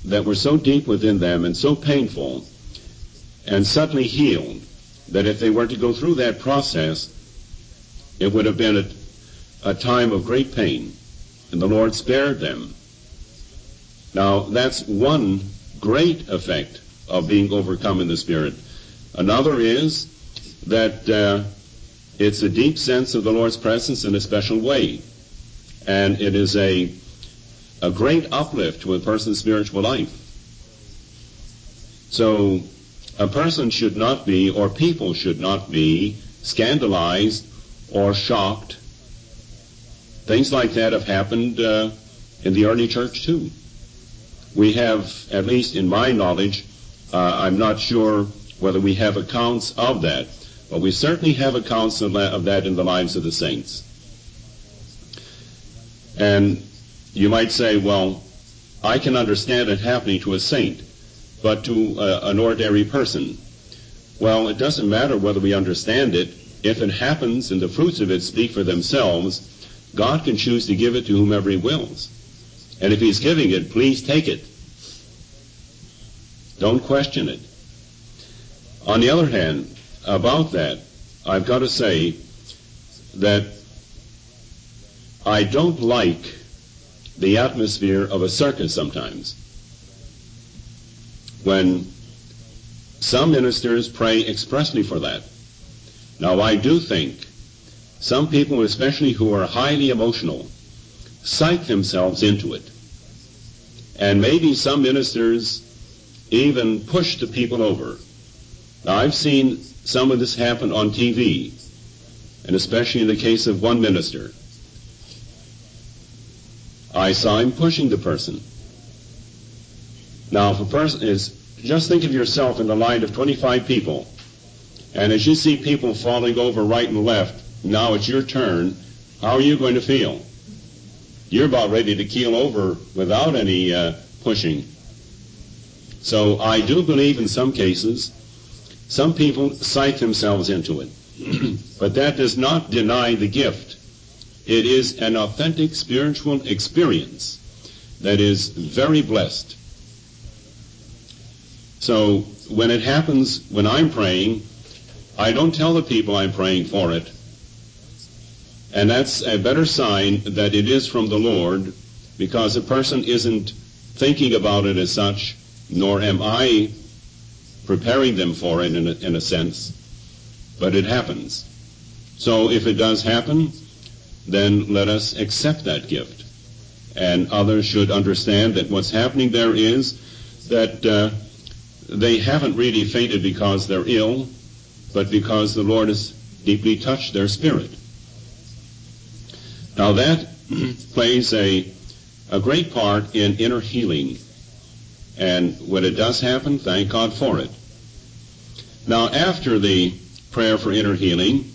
that were so deep within them and so painful and suddenly healed that if they were to go through that process, it would have been a time of great pain, and the Lord spared them. Now, that's one great effect of being overcome in the Spirit. Another is that it's a deep sense of the Lord's presence in a special way, and it is a great uplift to a person's spiritual life. So a person should not be, or people should not be, scandalized or shocked. Things like that have happened in the early church too. We have, at least in my knowledge, I'm not sure whether we have accounts of that, but we certainly have accounts of that in the lives of the saints. And you might say, well, I can understand it happening to a saint, but to an ordinary person. Well, it doesn't matter whether we understand it. If it happens and the fruits of it speak for themselves, God can choose to give it to whomever he wills. And if he's giving it, please take it. Don't question it. On the other hand, about that, I've got to say that I don't like the atmosphere of a circus sometimes, when some ministers pray expressly for that. Now, I do think some people, especially who are highly emotional, psych themselves into it. And maybe some ministers even push the people over. Now, I've seen some of this happen on TV, and especially in the case of one minister. I saw him pushing the person. Now, if a person is, just think of yourself in a line of 25 people, and as you see people falling over right and left, now it's your turn, how are you going to feel? You're about ready to keel over without any pushing. So I do believe in some cases, some people psych themselves into it. But that does not deny the gift. It is an authentic spiritual experience that is very blessed. So when it happens, when I'm praying, I don't tell the people I'm praying for it. And that's a better sign that it is from the Lord, because a person isn't thinking about it as such, nor am I preparing them for it in a sense, but it happens. So if it does happen, then let us accept that gift. And others should understand that what's happening there is that they haven't really fainted because they're ill, but because the Lord has deeply touched their spirit. Now that plays a great part in inner healing. And when it does happen, thank God for it. Now, after the prayer for inner healing,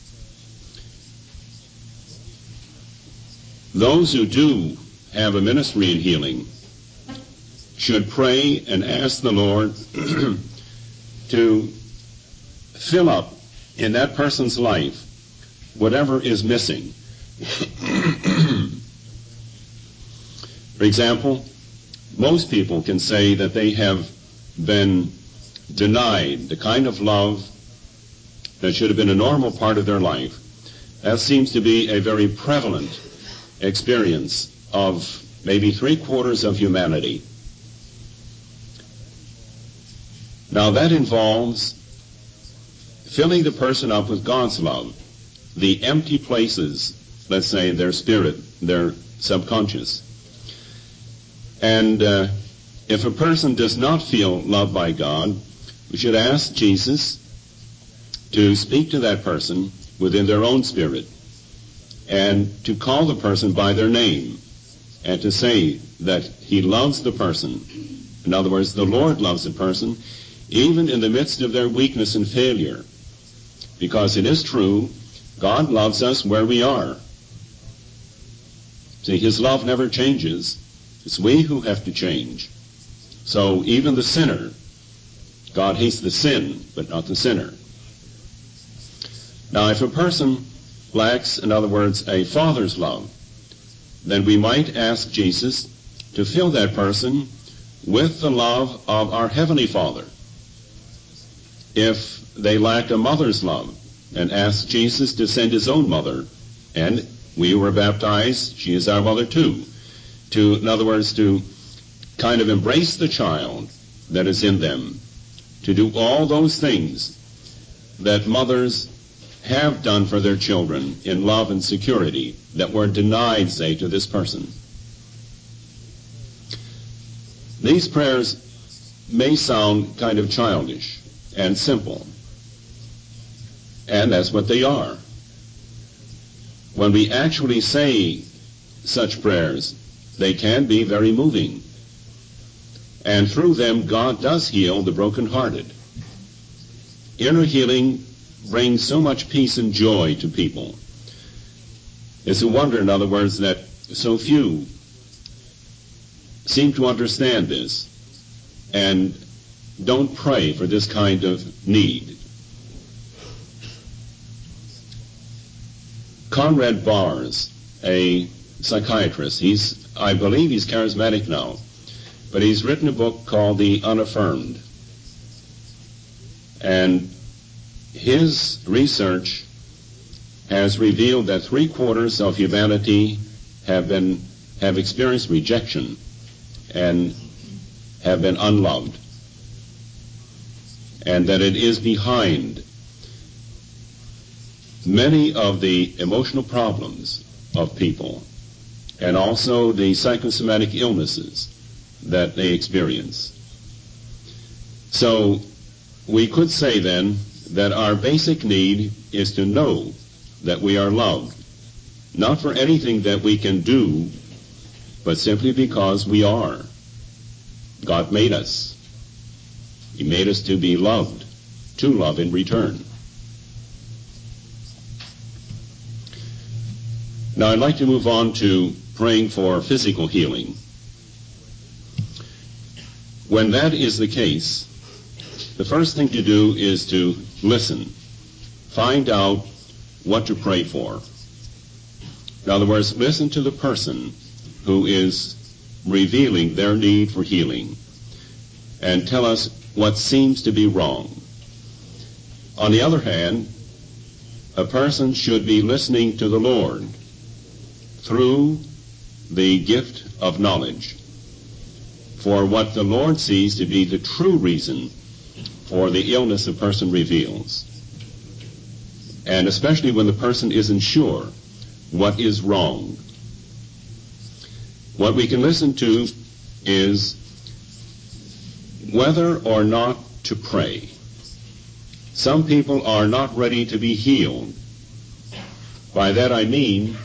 those who do have a ministry in healing should pray and ask the Lord to fill up in that person's life whatever is missing. For example, most people can say that they have been denied the kind of love that should have been a normal part of their life. That seems to be a very prevalent experience of maybe 3/4 of humanity. Now that involves filling the person up with God's love, the empty places, let's say, in their spirit, their subconscious. And if a person does not feel loved by God, we should ask Jesus to speak to that person within their own spirit and to call the person by their name and to say that he loves the person. In other words, the Lord loves the person even in the midst of their weakness and failure. Because it is true, God loves us where we are. See, his love never changes. It's we who have to change. So even the sinner, God hates the sin, but not the sinner. Now, if a person lacks, in other words, a father's love, then we might ask Jesus to fill that person with the love of our Heavenly Father. If they lack a mother's love and ask Jesus to send his own mother, and we were baptized, she is our mother too, in other words, to kind of embrace the child that is in them, to do all those things that mothers have done for their children in love and security that were denied, say, to this person. These prayers may sound kind of childish and simple, and that's what they are. When we actually say such prayers, they can be very moving. And through them, God does heal the brokenhearted. Inner healing brings so much peace and joy to people. It's a wonder, in other words, that so few seem to understand this and don't pray for this kind of need. Conrad Bars, a psychiatrist, I believe he's charismatic now, but he's written a book called The Unaffirmed. And his research has revealed that 3/4 of humanity have experienced rejection and have been unloved, and that it is behind many of the emotional problems of people and also the psychosomatic illnesses that they experience. So we could say then that our basic need is to know that we are loved, not for anything that we can do, but simply because we are. God made us. He made us to be loved, to love in return. Now I'd like to move on to praying for physical healing. When that is the case, the first thing to do is to listen. Find out what to pray for. In other words, listen to the person who is revealing their need for healing and tell us what seems to be wrong. On the other hand, a person should be listening to the Lord through the gift of knowledge for what the Lord sees to be the true reason for the illness a person reveals. And especially when the person isn't sure what is wrong. What we can listen to is whether or not to pray. Some people are not ready to be healed. By that I mean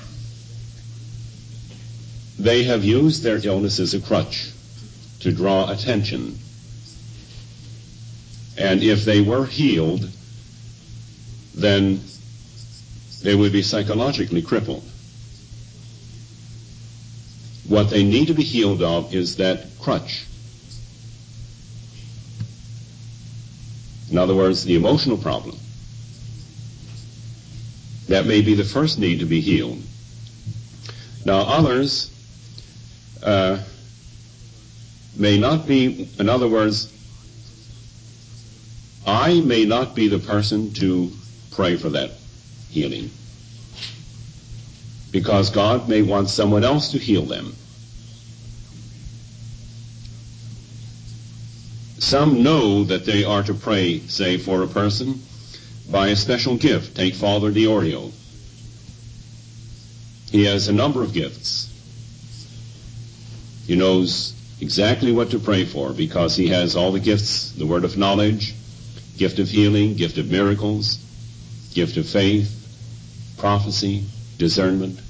they have used their illness as a crutch to draw attention. And if they were healed, then they would be psychologically crippled. What they need to be healed of is that crutch. In other words, the emotional problem. That may be the first need to be healed. Now others may not be, in other words, I may not be the person to pray for that healing, because God may want someone else to heal them. Some know that they are to pray, say, for a person by a special gift. Take Father Diorio. He has a number of gifts. He knows exactly what to pray for because he has all the gifts, the word of knowledge, gift of healing, gift of miracles, gift of faith, prophecy, discernment.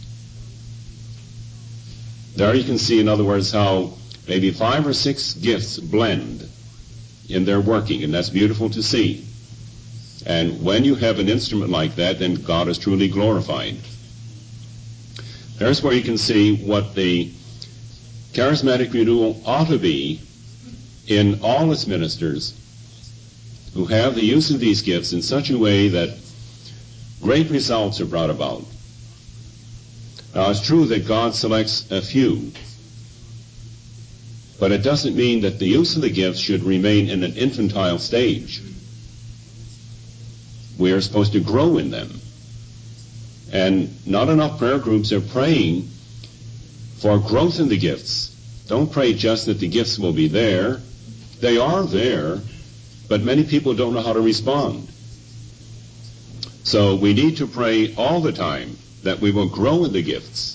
There you can see, in other words, how maybe 5 or 6 gifts blend in their working, and that's beautiful to see. And when you have an instrument like that, then God is truly glorified. There's where you can see what the charismatic renewal ought to be in all its ministers who have the use of these gifts in such a way that great results are brought about. Now, it's true that God selects a few, But it doesn't mean that the use of the gifts should remain in an infantile stage. We are supposed to grow in them. And not enough prayer groups are praying for growth in the gifts. Don't pray just that the gifts will be there. They are there, but many people don't know how to respond. So we need to pray all the time that we will grow in the gifts.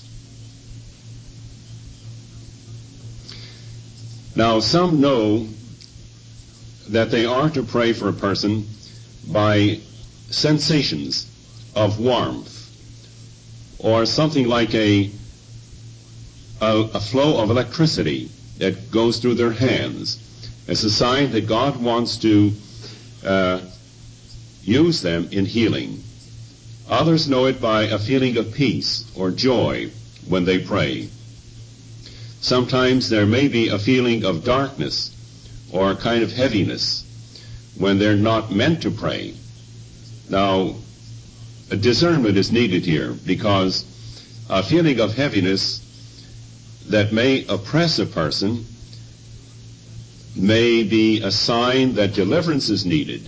Now, some know that they are to pray for a person by sensations of warmth, or something like a flow of electricity that goes through their hands. It's a sign that God wants to use them in healing. Others know it by a feeling of peace or joy when they pray. Sometimes there may be a feeling of darkness or a kind of heaviness when they're not meant to pray. Now, a discernment is needed here, because a feeling of heaviness that may oppress a person may be a sign that deliverance is needed.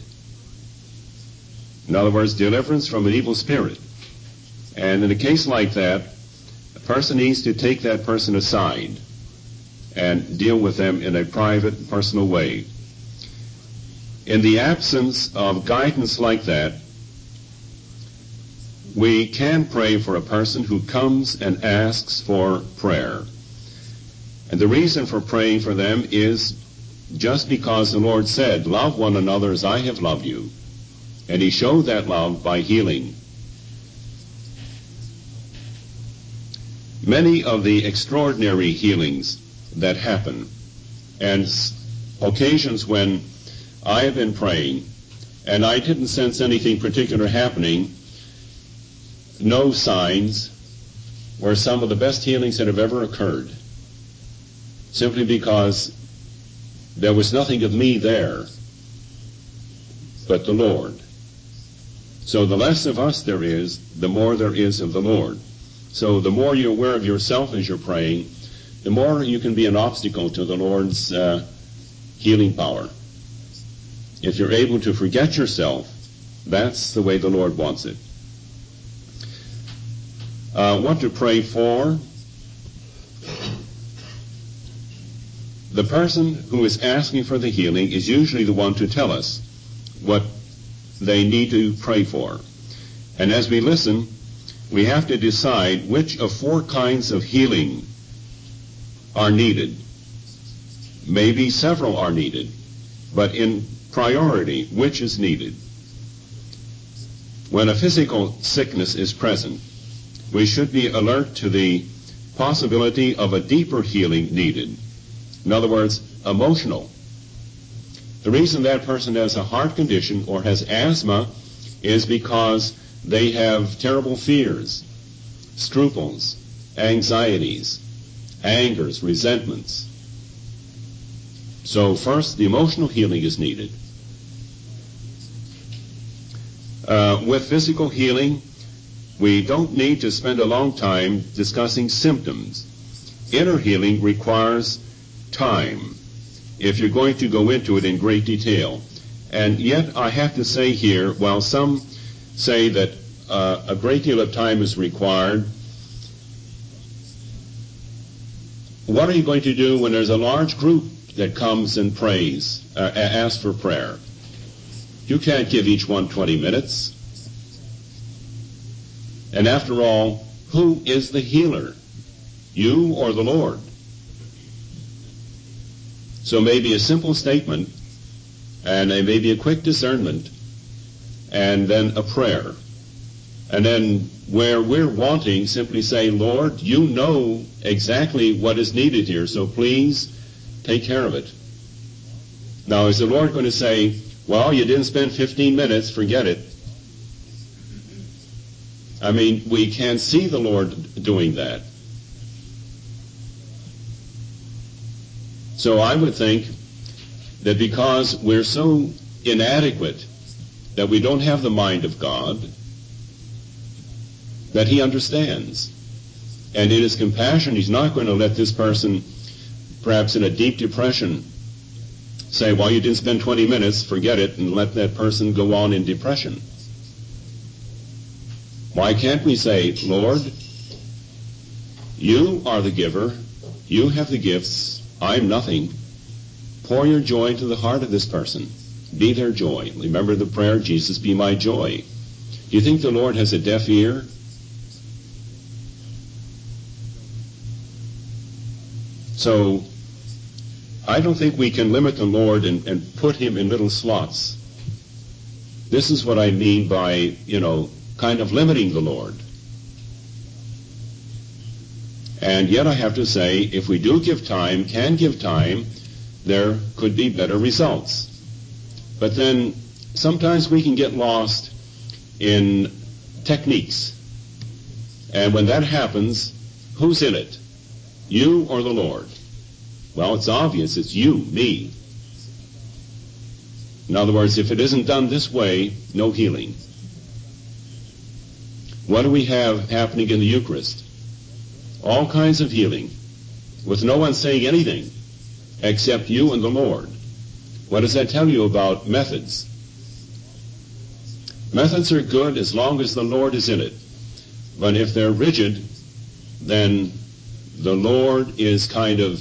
In other words, deliverance from an evil spirit. And in a case like that, a person needs to take that person aside and deal with them in a private, personal way. In the absence of guidance like that, we can pray for a person who comes and asks for prayer. And the reason for praying for them is just because the Lord said, "Love one another as I have loved you." And he showed that love by healing. Many of the extraordinary healings that happen, and occasions when I have been praying and I didn't sense anything particular happening, no signs, were some of the best healings that have ever occurred, simply because there was nothing of me there but the Lord. So the less of us there is, the more there is of the Lord. So the more you're aware of yourself as you're praying, the more you can be an obstacle to the Lord's healing power. If you're able to forget yourself, that's the way the Lord wants it. What to pray for? The person who is asking for the healing is usually the one to tell us what they need to pray for. And as we listen, we have to decide which of 4 kinds of healing are needed. Maybe several are needed, but in priority, which is needed? When a physical sickness is present, we should be alert to the possibility of a deeper healing needed. In other words, emotional. The reason that person has a heart condition or has asthma is because they have terrible fears, scruples, anxieties, angers, resentments. So first, the emotional healing is needed. With physical healing, we don't need to spend a long time discussing symptoms. Inner healing requires time, if you're going to go into it in great detail. And yet I have to say here, while some say that a great deal of time is required, what are you going to do when there's a large group that comes and prays, asks for prayer? You can't give each one 20 minutes. And after all, who is the healer? You or the Lord? So maybe a simple statement, and maybe a quick discernment, and then a prayer. And then where we're wanting, simply say, "Lord, you know exactly what is needed here, so please take care of it." Now, is the Lord going to say, "Well, you didn't spend 15 minutes, forget it"? I mean, we can't see the Lord doing that. So I would think that because we're so inadequate that we don't have the mind of God, that he understands. And in his compassion, he's not going to let this person perhaps in a deep depression, say, well, you didn't spend 20 minutes, forget it, and let that person go on in depression. Why can't we say, Lord, you are the giver, you have the gifts, I'm nothing. Pour your joy into the heart of this person. Be their joy. Remember the prayer, Jesus, be my joy. Do you think the Lord has a deaf ear? So, I don't think we can limit the Lord and put him in little slots. This is what I mean by, kind of limiting the Lord. And yet I have to say, if we do give time, there could be better results. But then sometimes we can get lost in techniques. And when that happens, who's in it? You or the Lord? Well, it's obvious. It's you, me. In other words, if it isn't done this way, no healing. What do we have happening in the Eucharist? All kinds of healing, with no one saying anything except you and the Lord. What does that tell you about methods? Methods are good as long as the Lord is in it. But if they're rigid, then the Lord is kind of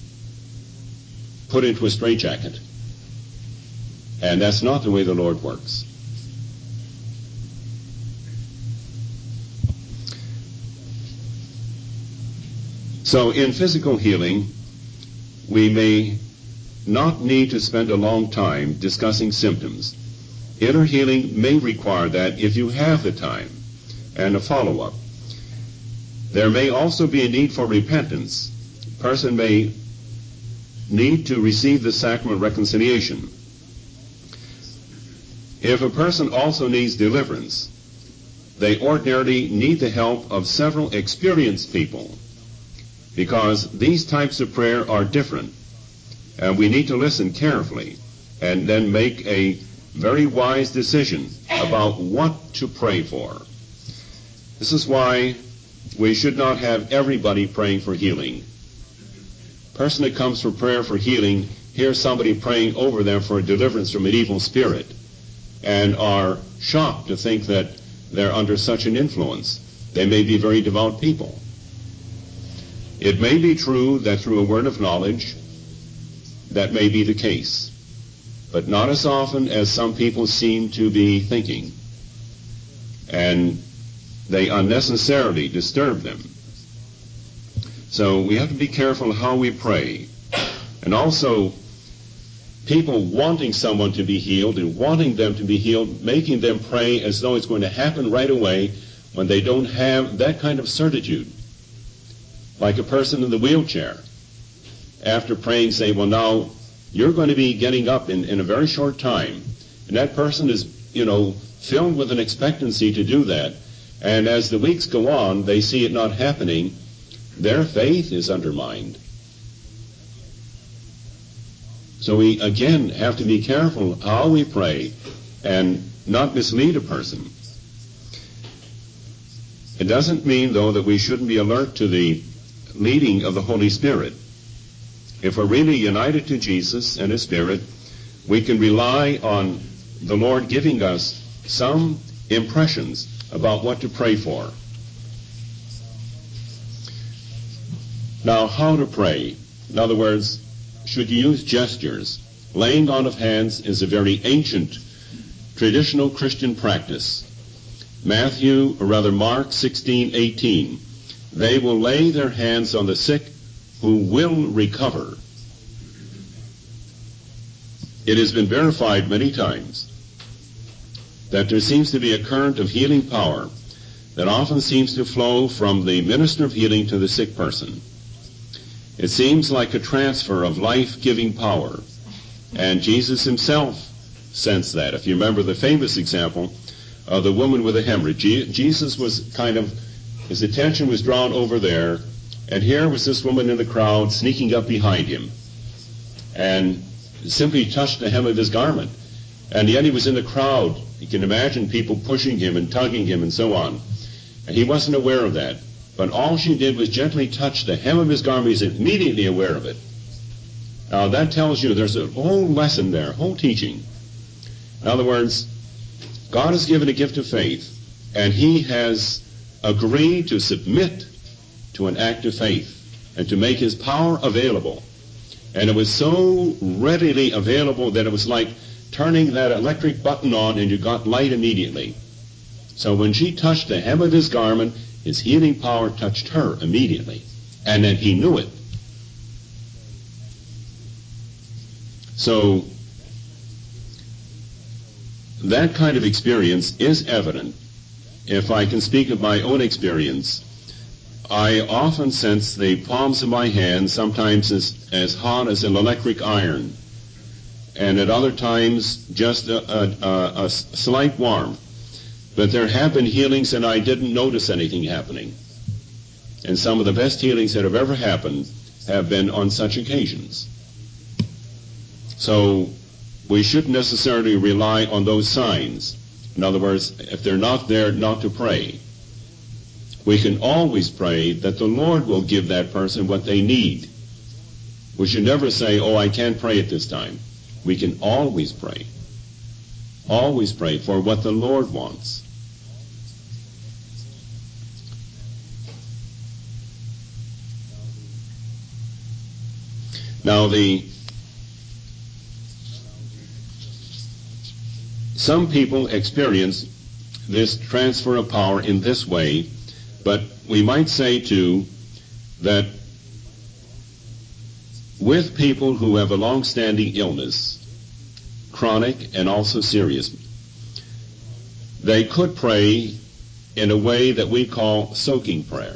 put into a straitjacket. And that's not the way the Lord works. So in physical healing, we may not need to spend a long time discussing symptoms. Inner healing may require that if you have the time and a follow-up. There may also be a need for repentance. A person may need to receive the sacrament of reconciliation. If a person also needs deliverance, they ordinarily need the help of several experienced people, because these types of prayer are different, and we need to listen carefully and then make a very wise decision about what to pray for. This is why we should not have everybody praying for healing. A person that comes for prayer for healing hears somebody praying over them for deliverance from an evil spirit and are shocked to think that they're under such an influence. They may be very devout people. It may be true that through a word of knowledge, that may be the case, but not as often as some people seem to be thinking, and they unnecessarily disturb them. So we have to be careful how we pray. And also, people wanting someone to be healed and wanting them to be healed, making them pray as though it's going to happen right away when they don't have that kind of certitude. Like a person in the wheelchair, after praying, say, well, now you're going to be getting up in a very short time. And that person is, filled with an expectancy to do that. And as the weeks go on, they see it not happening. Their faith is undermined. So we, again, have to be careful how we pray and not mislead a person. It doesn't mean, though, that we shouldn't be alert to the leading of the Holy Spirit. If we're really united to Jesus and His Spirit, we can rely on the Lord giving us some impressions about what to pray for. Now, how to pray? In other words, should you use gestures? Laying on of hands is a very ancient, traditional Christian practice. Mark 16:18. They will lay their hands on the sick who will recover. It has been verified many times that there seems to be a current of healing power that often seems to flow from the minister of healing to the sick person. It seems like a transfer of life-giving power, and Jesus Himself sensed that. If you remember the famous example of the woman with a hemorrhage, Jesus was his attention was drawn over there, and here was this woman in the crowd sneaking up behind Him and simply touched the hem of His garment. And yet He was in the crowd. You can imagine people pushing Him and tugging Him and so on. And He wasn't aware of that. But all she did was gently touch the hem of His garment. He's immediately aware of it. Now that tells you there's a whole lesson there, whole teaching. In other words, God has given a gift of faith, and he has agreed to submit to an act of faith and to make his power available. And it was so readily available that it was like turning that electric button on and you got light immediately. So when she touched the hem of his garment, his healing power touched her immediately. And then he knew it. So that kind of experience is evident. If I can speak of my own experience, I often sense the palms of my hands sometimes as hot as an electric iron, and at other times just a slight warmth. But there have been healings and I didn't notice anything happening. And some of the best healings that have ever happened have been on such occasions. So we shouldn't necessarily rely on those signs. In other words, if they're not there, not to pray. We can always pray that the Lord will give that person what they need. We should never say, oh, I can't pray at this time. We can always pray. Always pray for what the Lord wants. Now, some people experience this transfer of power in this way, but we might say, too, that with people who have a long-standing illness, chronic and also serious, they could pray in a way that we call soaking prayer.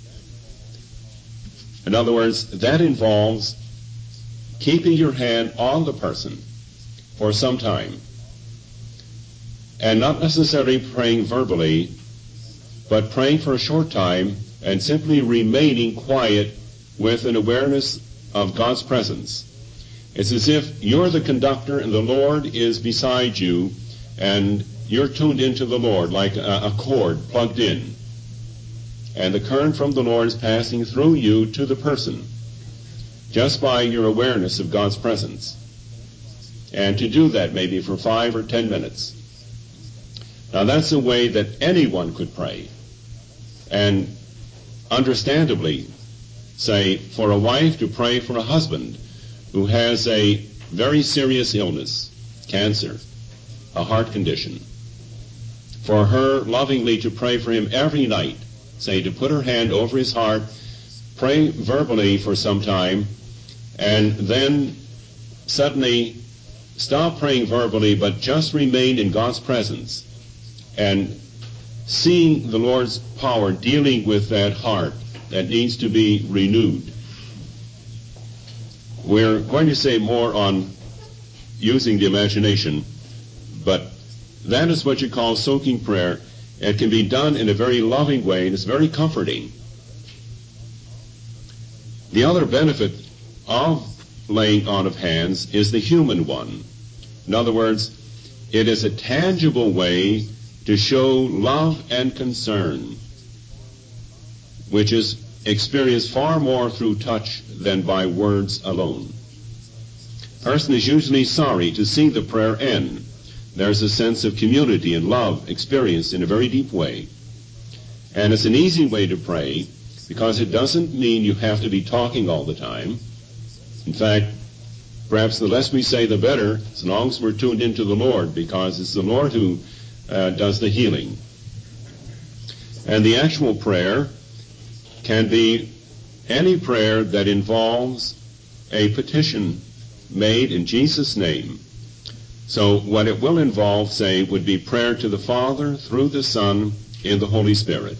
In other words, that involves keeping your hand on the person for some time, and not necessarily praying verbally, but praying for a short time and simply remaining quiet with an awareness of God's presence. It's as if you're the conductor and the Lord is beside you, and you're tuned into the Lord like a cord plugged in. And the current from the Lord is passing through you to the person, just by your awareness of God's presence. And to do that maybe for 5 or 10 minutes. Now that's a way that anyone could pray. And understandably, say, for a wife to pray for a husband who has a very serious illness, cancer, a heart condition, for her lovingly to pray for him every night, say, to put her hand over his heart, pray verbally for some time, and then suddenly stop praying verbally, but just remain in God's presence and seeing the Lord's power dealing with that heart that needs to be renewed. We're going to say more on using the imagination, but that is what you call soaking prayer. It can be done in a very loving way, and it's very comforting. The other benefit of laying on of hands is the human one. In other words, it is a tangible way to show love and concern, which is experienced far more through touch than by words alone. A person is usually sorry to see the prayer end. There's a sense of community and love experienced in a very deep way. And it's an easy way to pray because it doesn't mean you have to be talking all the time. In fact, perhaps the less we say, the better, as long as we're tuned into the Lord, because it's the Lord who does the healing. And the actual prayer can be any prayer that involves a petition made in Jesus' name. So what it will involve, say, would be prayer to the Father through the Son in the Holy Spirit.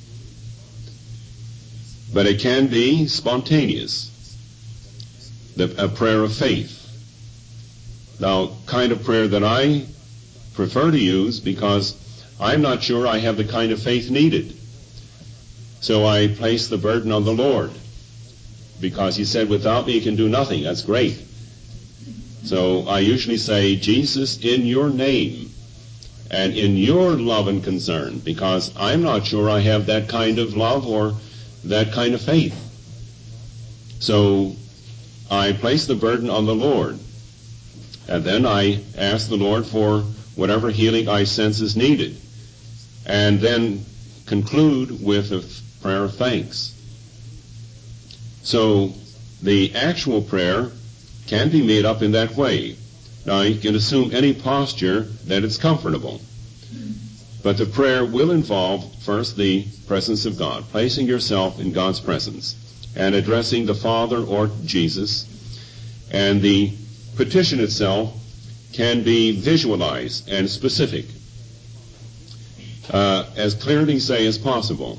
But it can be spontaneous, a prayer of faith. Now, kind of prayer that I prefer to use because I'm not sure I have the kind of faith needed. So I place the burden on the Lord because he said, without me you can do nothing. That's great. So I usually say, Jesus, in your name and in your love and concern, because I'm not sure I have that kind of love or that kind of faith. So I place the burden on the Lord. And then I ask the Lord for whatever healing I sense is needed. And then conclude with a prayer of thanks. So the actual prayer can be made up in that way. Now you can assume any posture that it's comfortable. But the prayer will involve first the presence of God, placing yourself in God's presence and addressing the Father or Jesus. And the petition itself can be visualized and specific, as clearly say as possible.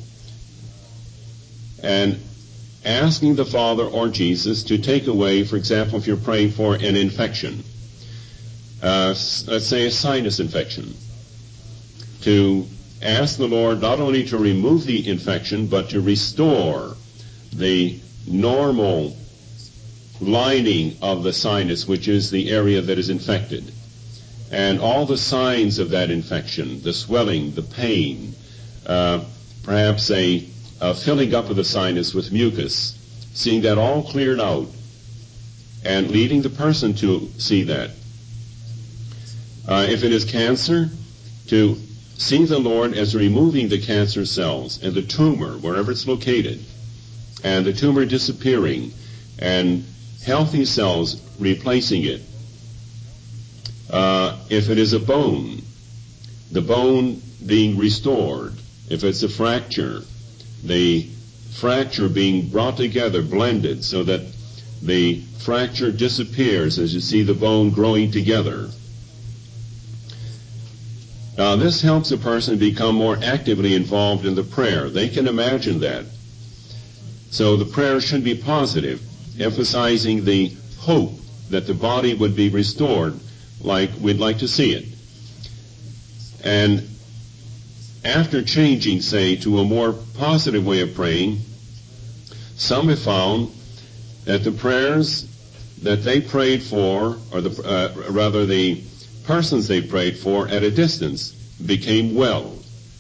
And asking the Father or Jesus to take away, for example, if you're praying for an infection, let's say a sinus infection, to ask the Lord not only to remove the infection, but to restore the normal lining of the sinus, which is the area that is infected. And all the signs of that infection, the swelling, the pain, perhaps a filling up of the sinus with mucus, seeing that all cleared out and leading the person to see that. If it is cancer, to see the Lord as removing the cancer cells and the tumor, wherever it's located, and the tumor disappearing, and healthy cells replacing it. If it is a bone, the bone being restored. If it's a fracture, the fracture being brought together, blended, so that the fracture disappears as you see the bone growing together. Now this helps a person become more actively involved in the prayer. They can imagine that. So the prayer should be positive, emphasizing the hope that the body would be restored like we'd like to see it. And after changing, say, to a more positive way of praying, some have found that the prayers that they prayed for, or the persons they prayed for at a distance, became well.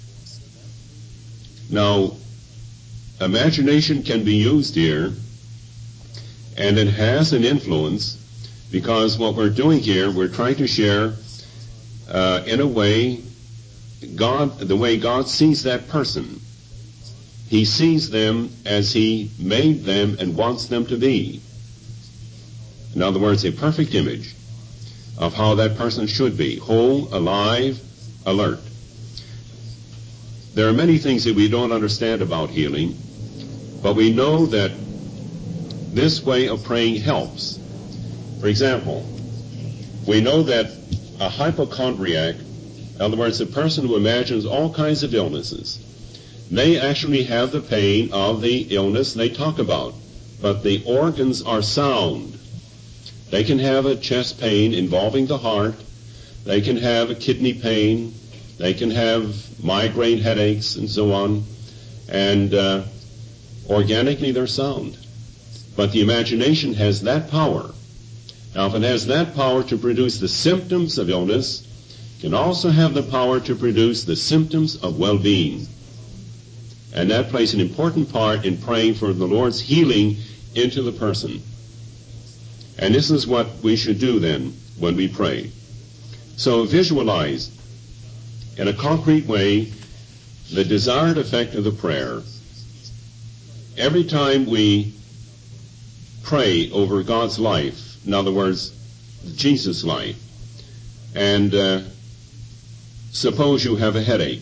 Now, imagination can be used here, and it has an influence, because what we're doing here, we're trying to share in a way the way God sees that person. He sees them as He made them and wants them to be. In other words, a perfect image of how that person should be, whole, alive, alert. There are many things that we don't understand about healing, but we know that this way of praying helps. For example, we know that a hypochondriac, in other words, a person who imagines all kinds of illnesses, may actually have the pain of the illness they talk about, but the organs are sound. They can have a chest pain involving the heart, they can have a kidney pain, they can have migraine headaches and so on, and organically they're sound. But the imagination has that power. Now, if it has that power to produce the symptoms of illness, it can also have the power to produce the symptoms of well-being. And that plays an important part in praying for the Lord's healing into the person. And this is what we should do then when we pray. So visualize in a concrete way the desired effect of the prayer. Every time we pray over God's life, in other words, Jesus' life, and suppose you have a headache,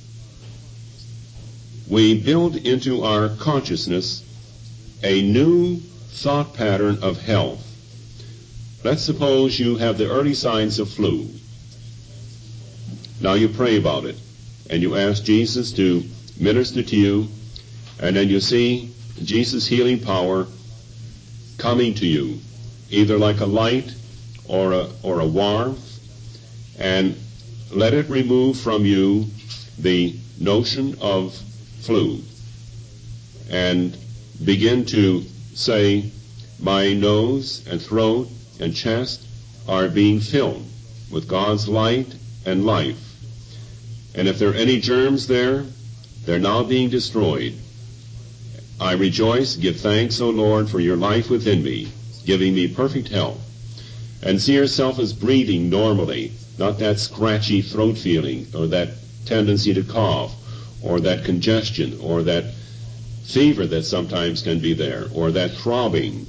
we build into our consciousness a new thought pattern of health. Let's suppose you have the early signs of flu. Now you pray about it, and you ask Jesus to minister to you, and then you see Jesus' healing power coming to you, either like a light or a warmth, and let it remove from you the notion of flu, and begin to say, my nose and throat and chest are being filled with God's light and life. And if there are any germs there, they're now being destroyed. I rejoice, give thanks, O Lord, for your life within me. giving me perfect health. And see yourself as breathing normally, not that scratchy throat feeling, or that tendency to cough, or that congestion, or that fever that sometimes can be there, or that throbbing.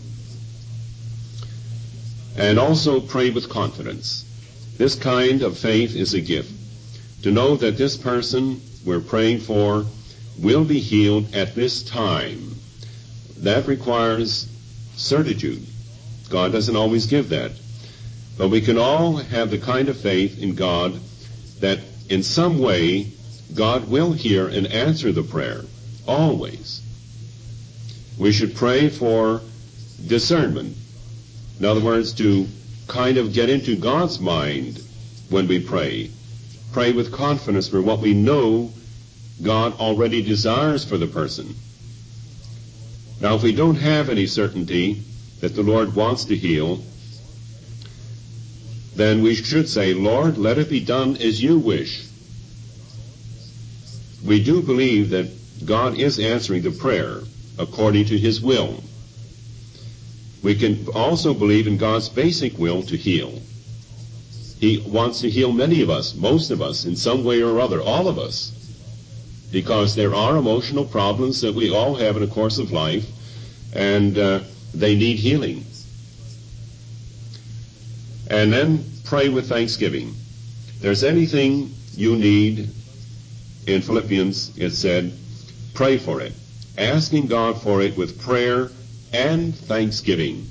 And also pray with confidence. This kind of faith is a gift. To know that this person we're praying for will be healed at this time. That requires certitude. God doesn't always give that. But we can all have the kind of faith in God that in some way God will hear and answer the prayer. Always. We should pray for discernment. In other words, to kind of get into God's mind when we pray. Pray with confidence for what we know God already desires for the person. Now, if we don't have any certainty that the Lord wants to heal, then we should say, Lord, let it be done as you wish. We do believe that God is answering the prayer according to his will. We can also believe in God's basic will to heal. He wants to heal many of us, most of us, in some way or other, all of us, because there are emotional problems that we all have in the course of life, and they need healing. And then pray with thanksgiving. If there's anything you need, in Philippians it said, pray for it, asking God for it with prayer and thanksgiving.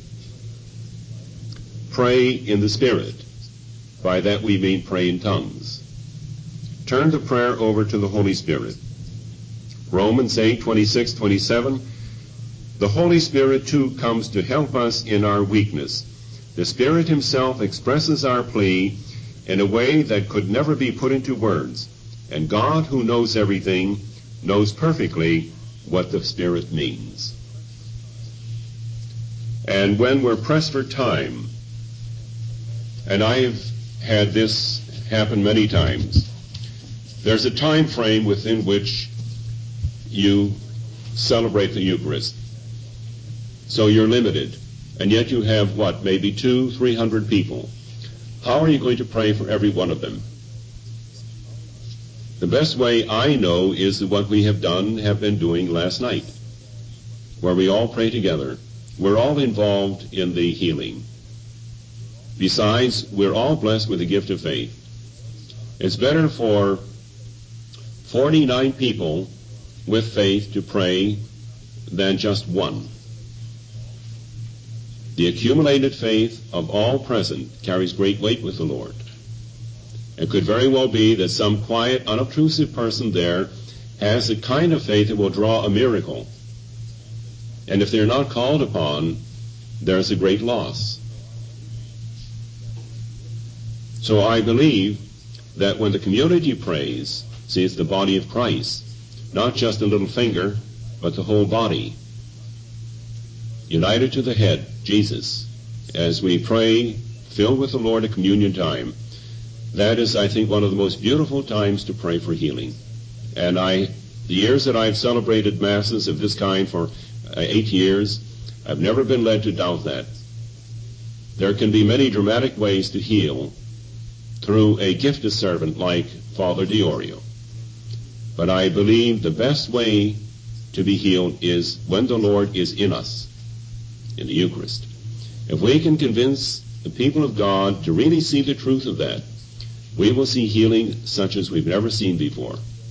Pray in the Spirit. By that we mean pray in tongues. Turn the prayer over to the Holy Spirit. Romans 8:26-27. The Holy Spirit too comes to help us in our weakness. The Spirit himself expresses our plea in a way that could never be put into words. And God, who knows everything, knows perfectly what the Spirit means. And when we're pressed for time, and I've had this happen many times, there's a time frame within which you celebrate the Eucharist. So you're limited, and yet you have maybe 200-300 people. How are you going to pray for every one of them? The best way I know is what we have been doing last night, where we all pray together. We're all involved in the healing. Besides, we're all blessed with the gift of faith. It's better for 49 people with faith to pray than just one. The accumulated faith of all present carries great weight with the Lord. It could very well be that some quiet, unobtrusive person there has the kind of faith that will draw a miracle. And if they're not called upon, there's a great loss. So I believe that when the community prays, see, it's the body of Christ, not just a little finger, but the whole body, united to the head, Jesus, as we pray, filled with the Lord at communion time. That is, I think, one of the most beautiful times to pray for healing. And the years that I've celebrated Masses of this kind for 8 years, I've never been led to doubt that. There can be many dramatic ways to heal through a gifted servant like Father Diorio. But I believe the best way to be healed is when the Lord is in us, in the Eucharist. If we can convince the people of God to really see the truth of that, we will see healing such as we've never seen before.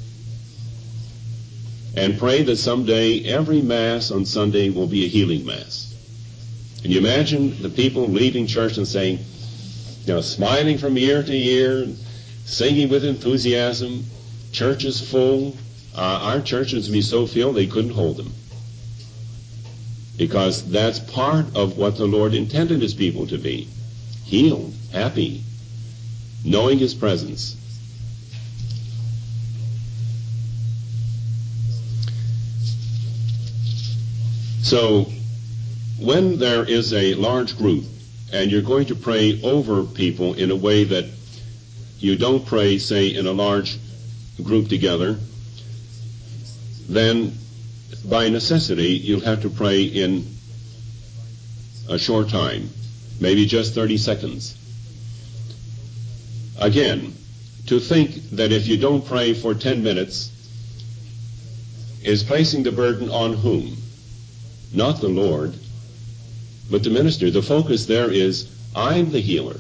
And pray that someday every Mass on Sunday will be a healing Mass. Can you imagine the people leaving church and saying, smiling from year to year, singing with enthusiasm, church is full. Our churches would be so filled they couldn't hold them. Because that's part of what the Lord intended his people to be. Healed, happy, knowing his presence. So, when there is a large group, and you're going to pray over people in a way that you don't pray, say, in a large group together, then by necessity you'll have to pray in a short time, maybe just 30 seconds. Again, to think that if you don't pray for 10 minutes is placing the burden on whom? Not the Lord, but the minister. The focus there is, I'm the healer.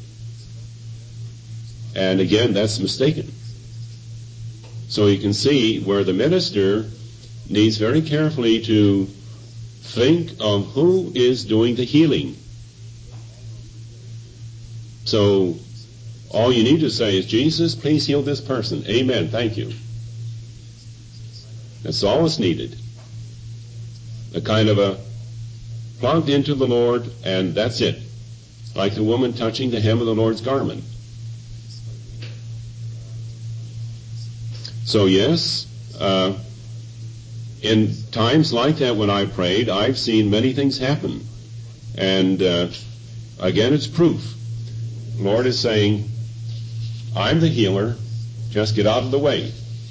And again, that's mistaken. So you can see where the minister needs very carefully to think of who is doing the healing. So all you need to say is, Jesus, please heal this person. Amen. Thank you. That's all that's needed. A kind of a plugged into the Lord, and that's it. Like the woman touching the hem of the Lord's garment. So yes, in times like that when I prayed, I've seen many things happen. And again, it's proof. The Lord is saying, I'm the healer, just get out of the way.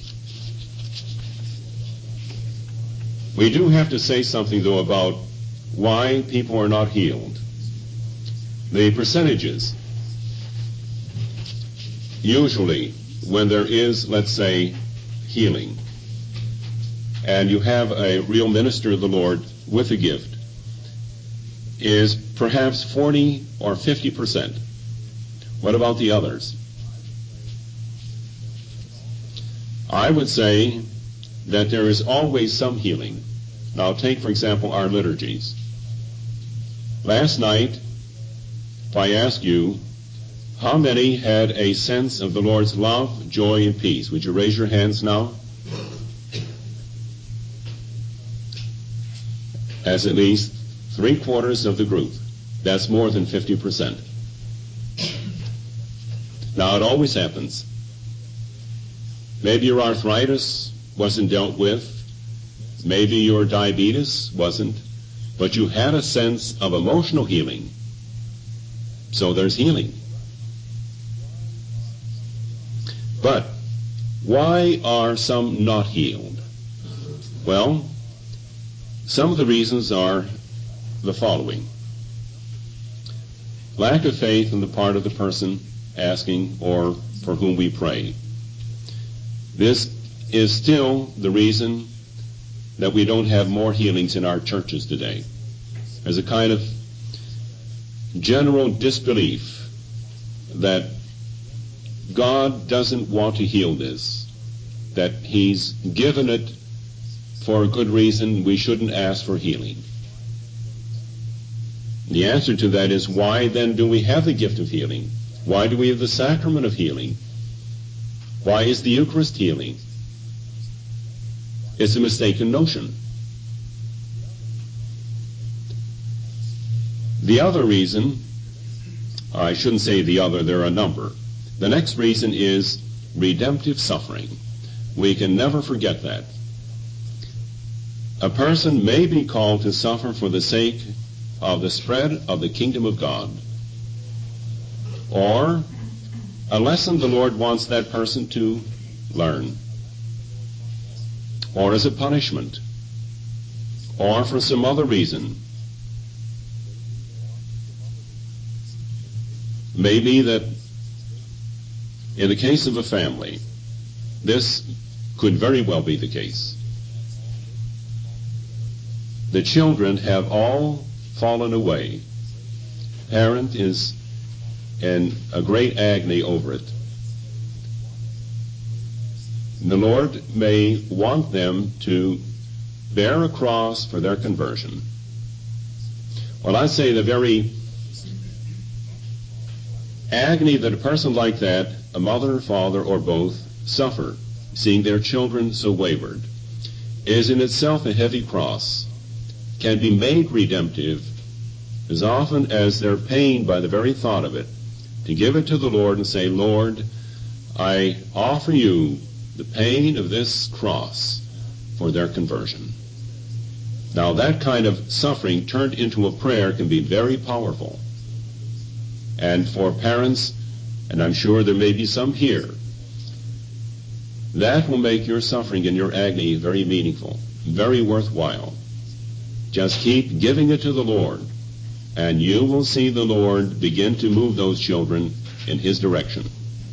We do have to say something, though, about why people are not healed. The percentages. Usually, when there is, let's say, healing, and you have a real minister of the Lord with a gift, is perhaps 40 or 50%. What about the others? I would say that there is always some healing. Now take, for example, our liturgies. Last night, if I ask you, how many had a sense of the Lord's love, joy, and peace? Would you raise your hands now? As at least 3/4 of the group. That's more than 50%. Now, it always happens. Maybe your arthritis wasn't dealt with. Maybe your diabetes wasn't. But you had a sense of emotional healing. So there's healing. But why are some not healed? Well, some of the reasons are the following. Lack of faith on the part of the person asking or for whom we pray. This is still the reason that we don't have more healings in our churches today. There's a kind of general disbelief that God doesn't want to heal this, that He's given it for a good reason, we shouldn't ask for healing. The answer to that is, why then do we have the gift of healing? Why do we have the sacrament of healing? Why is the Eucharist healing? It's a mistaken notion. The other reason, I shouldn't say the other, there are a number. The next reason is redemptive suffering. We can never forget that. A person may be called to suffer for the sake of the spread of the kingdom of God, or a lesson the Lord wants that person to learn, or as a punishment, or for some other reason. Maybe that in the case of a family, this could very well be the case. The children have all fallen away. Parent is in a great agony over it. The Lord may want them to bear a cross for their conversion. Well, I say the very agony that a person like that, a mother, father, or both, suffer, seeing their children so wayward, is in itself a heavy cross, can be made redemptive as often as they're pained by the very thought of it, to give it to the Lord and say, Lord, I offer you the pain of this cross for their conversion. Now, that kind of suffering turned into a prayer can be very powerful. And for parents, and I'm sure there may be some here, that will make your suffering and your agony very meaningful, very worthwhile. Just keep giving it to the Lord. and you will see the Lord begin to move those children in his direction.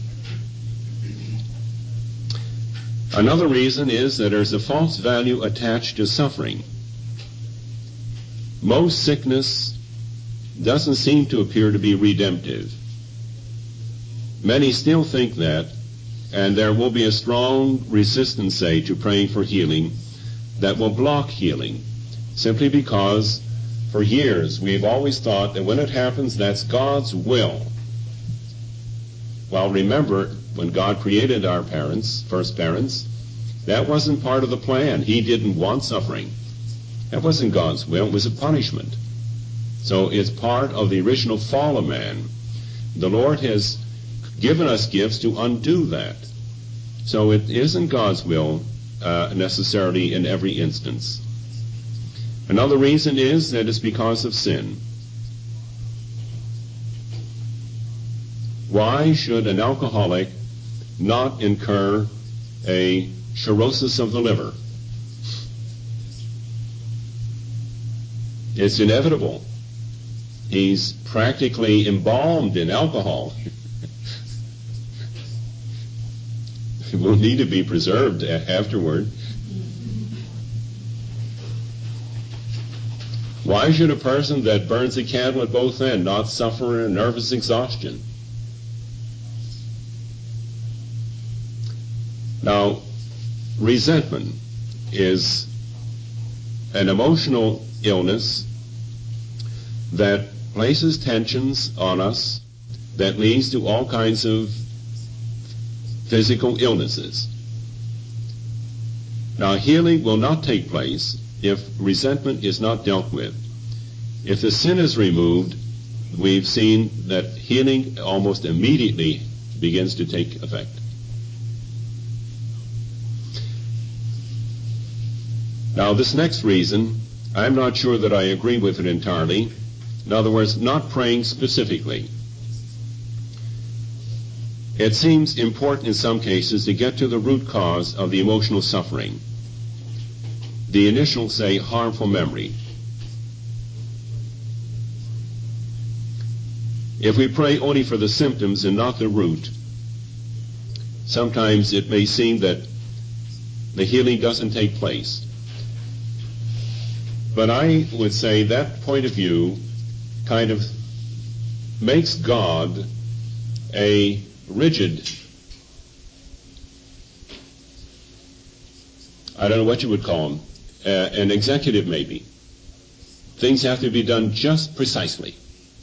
Another reason is that there's a false value attached to suffering. Most sickness doesn't seem to appear to be redemptive. Many still think that, and there will be a strong resistance, say, to praying for healing that will block healing, simply because for years we've always thought that when it happens, that's God's will. Well, remember, when God created our parents, first parents, that wasn't part of the plan. He didn't want suffering. That wasn't God's will. It was a punishment. So it's part of the original fall of man. The Lord has given us gifts to undo that. So it isn't God's will necessarily in every instance. Another reason is that it's because of sin. Why should an alcoholic not incur a cirrhosis of the liver? It's inevitable. He's practically embalmed in alcohol. It will need to be preserved afterward. Why should a person that burns a candle at both ends not suffer nervous exhaustion? Now, resentment is an emotional illness that places tensions on us that leads to all kinds of physical illnesses. Now, healing will not take place if resentment is not dealt with. If the sin is removed, we've seen that healing almost immediately begins to take effect. Now, this next reason, I'm not sure that I agree with it entirely. In other words, not praying specifically. It seems important in some cases to get to the root cause of the emotional suffering, the initial, say, harmful memory. If we pray only for the symptoms and not the root, sometimes it may seem that the healing doesn't take place. But I would say that point of view kind of makes God a rigid, I don't know what you would call him, an executive maybe. Things have to be done just precisely.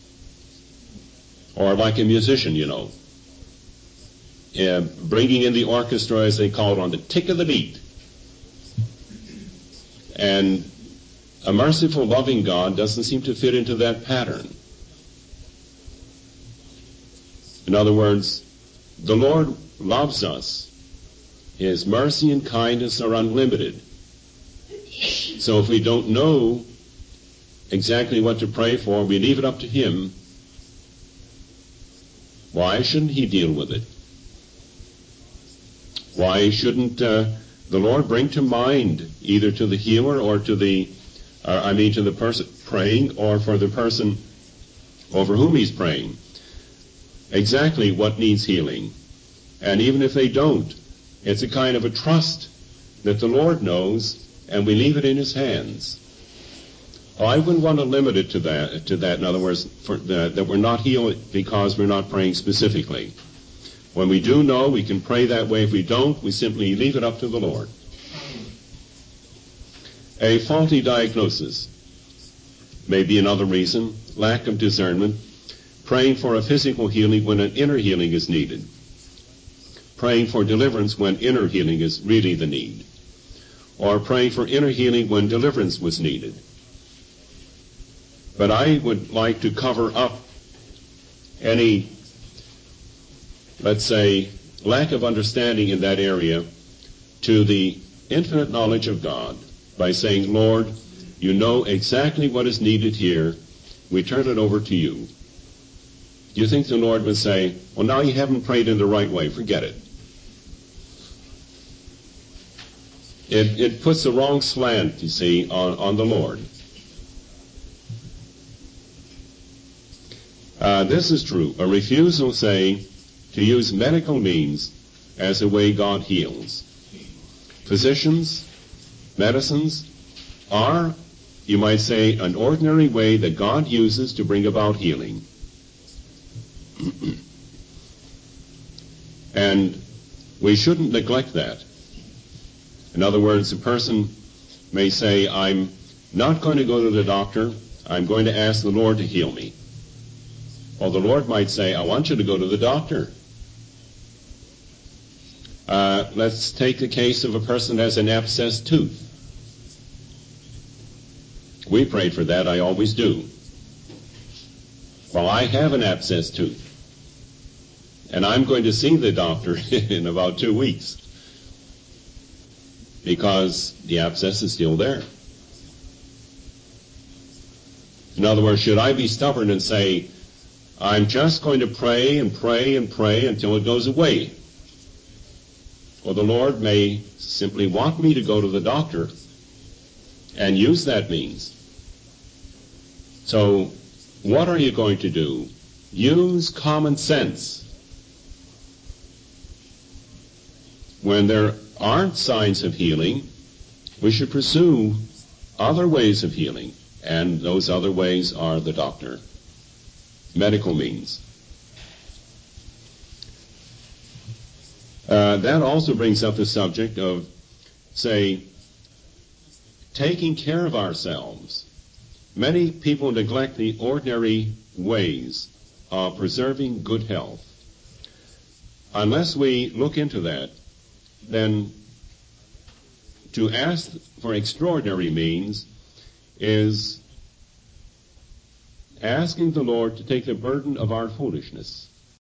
Or like a musician, you know, bringing in the orchestra, as they call it, on the tick of the beat. And a merciful, loving God doesn't seem to fit into that pattern. In other words, the Lord loves us. His mercy and kindness are unlimited. So if we don't know exactly what to pray for, we leave it up to Him. Why shouldn't He deal with it? Why shouldn't the Lord bring to mind, either to the healer or to the person praying, or for the person over whom he's praying, exactly what needs healing? And even if they don't, it's a kind of a trust that the Lord knows, and we leave it in His hands. I wouldn't want to limit it to that. In other words, that we're not healed because we're not praying specifically. When we do know, we can pray that way. If we don't, we simply leave it up to the Lord. A faulty diagnosis may be another reason. Lack of discernment. Praying for a physical healing when an inner healing is needed. Praying for deliverance when inner healing is really the need. Or praying for inner healing when deliverance was needed. But I would like to cover up any, let's say, lack of understanding in that area to the infinite knowledge of God by saying, Lord, you know exactly what is needed here. We turn it over to you. Do you think the Lord would say, well, now you haven't prayed in the right way, forget it? It puts the wrong slant, you see, on the Lord. This is true. A refusal, say, to use medical means as a way God heals. Physicians, medicines are, you might say, an ordinary way that God uses to bring about healing. And we shouldn't neglect that. In other words, a person may say, I'm not going to go to the doctor, I'm going to ask the Lord to heal me. Or the Lord might say, I want you to go to the doctor. Let's take the case of a person that has an abscessed tooth. We pray for that, I always do. Well, I have an abscessed tooth, and I'm going to see the doctor in about 2 weeks because the abscess is still there. In other words, should I be stubborn and say, I'm just going to pray and pray and pray until it goes away? Or the Lord may simply want me to go to the doctor and use that means. So, what are you going to do? Use common sense. When there aren't signs of healing, we should pursue other ways of healing, and those other ways are the doctor, medical means. That also brings up the subject of, say, taking care of ourselves. Many people neglect the ordinary ways of preserving good health. Unless we look into that, then to ask for extraordinary means is asking the Lord to take the burden of our foolishness.